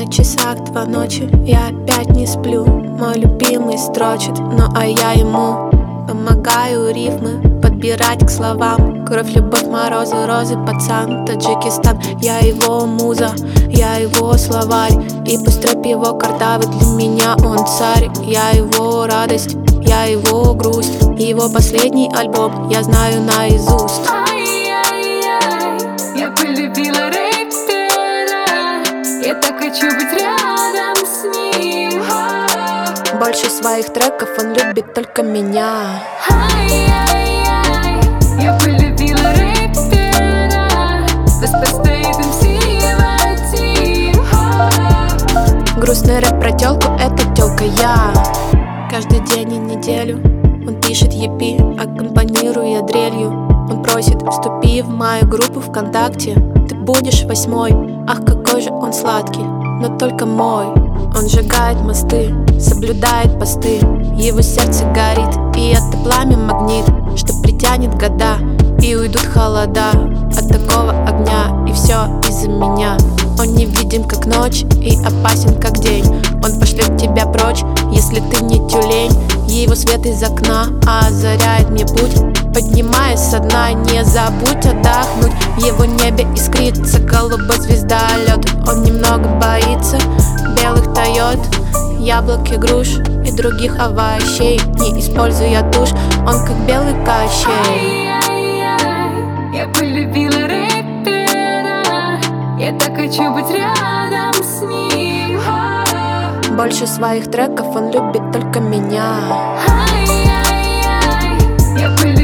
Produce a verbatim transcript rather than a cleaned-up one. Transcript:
часах два ночи, я опять не сплю. Мой любимый строчит, ну а я ему помогаю рифмы подбирать к словам. Кровь, любовь, морозы, розы, пацан, Таджикистан. Я его муза, я его словарь, и пусть рэп его картавый, для меня он царь. Я его радость, я его грусть, его последний альбом я знаю наизусть. Ай-яй-яй, я полюбила рэпера, я так хочу быть рядом с ним. Больше своих треков он любит только меня. Ай-яй-яй, я полюбила рэпера, стоит эм си Вадим. Грустный рэп про тёлку, это тёлка я. Каждый день и неделю он пишет и пи, аккомпанируя дрелью. Он просит: вступи в мою группу ВКонтакте, ты будешь восьмой. Ах, какой же он сладкий, но только мой. Он сжигает мосты, соблюдает посты, его сердце горит, и это пламя магнит, что притянет года, и уйдут холода от такого огня. И все из-за меня. Он невидим как ночь и опасен как день. Он пошлет тебя прочь, если ты не тюлень. Его свет из окна озаряет мне путь, поднимаясь со дна. Не забудь отдохнуть, в его небе искрится голубой звездолет. Он немного боится белых Тойот, яблок и груш и других овощей. Не используя тушь, он как белый Кощей. Ай-яй-яй, я полюбила рэпера, я так хочу быть рядом с ним. Больше своих треков он любит только меня. Ай-яй-яй, я полюбила